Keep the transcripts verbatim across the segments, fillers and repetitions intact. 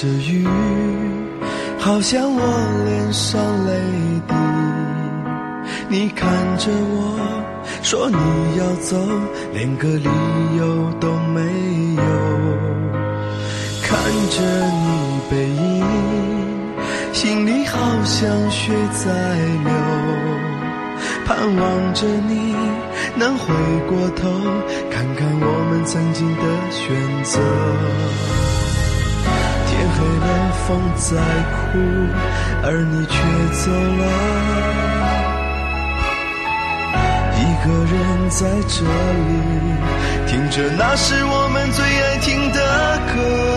着雨，好像我脸上泪滴。你看着我说你要走，连个理由都没有。看着你背影，心里好像血在流，盼望着你能回过头，看看我们曾经的选择。天黑了，风在哭，而你却走了。一个人在这里，听着那是我们最爱听的歌。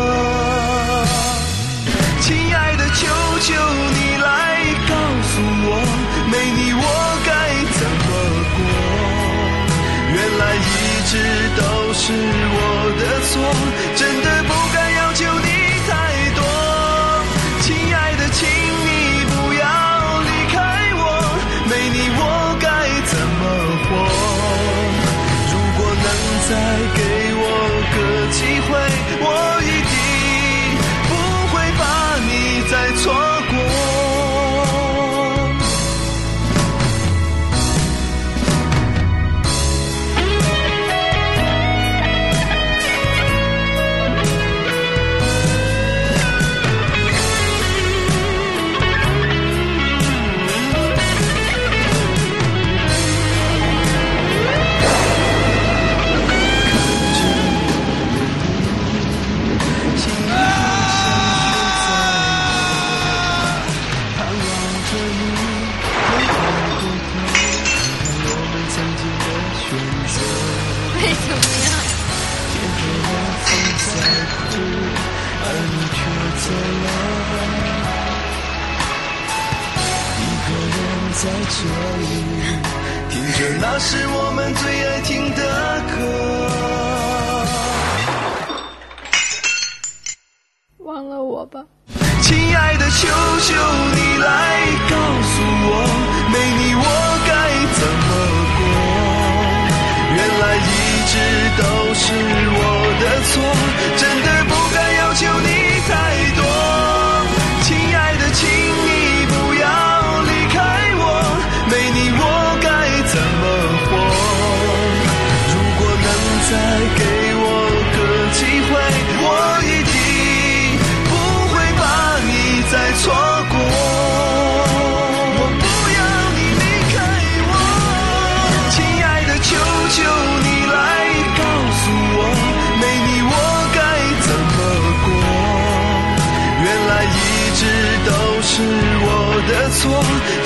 亲爱的，求求你来告诉我，没你我该怎么过？原来一直都是我的错，真的不该要求你太多。亲爱的，请你不要离开我，没你我该怎么活？如果能再给我个机会，我一定不会把你再错过。在这里，听着那是我们最爱听的歌。 忘了我吧， 亲爱的，求求你来告诉我，没你我该怎么过？原来一直都是我的错，真的不该要求你太多。亲爱的，请你不要离开我，没你我该怎么活？如果能再给我个机会，我一定不会把你再错过。我不要你离开我，亲爱的，求求你来告诉我，没你我该怎么过？原来一直都是我的错，